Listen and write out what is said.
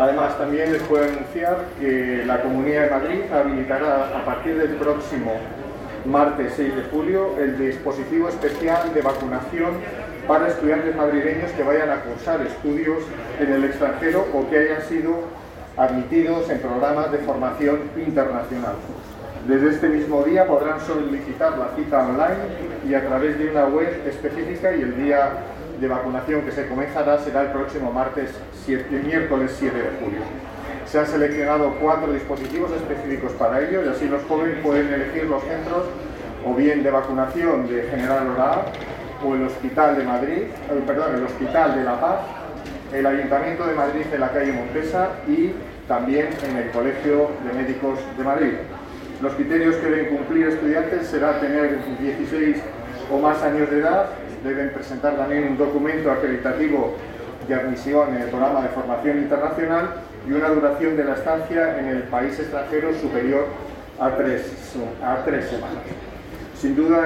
Además, también les puedo anunciar que la Comunidad de Madrid habilitará a partir del próximo martes 6 de julio el dispositivo especial de vacunación para estudiantes madrileños que vayan a cursar estudios en el extranjero o que hayan sido admitidos en programas de formación internacional. Desde este mismo día podrán solicitar la cita online y a través de una web específica, y el día de vacunación que se comenzará será el próximo miércoles 7 de julio. Se han seleccionado 4 dispositivos específicos para ello y así los jóvenes pueden elegir los centros o bien de vacunación de General Orá o el Hospital de Madrid, el Hospital de La Paz, el Ayuntamiento de Madrid en la calle Montesa y también en el Colegio de Médicos de Madrid. Los criterios que deben cumplir estudiantes será tener 16 o más años de edad, deben presentar también un documento acreditativo de admisión en el programa de formación internacional y una duración de la estancia en el país extranjero superior a 3 semanas. Sin duda,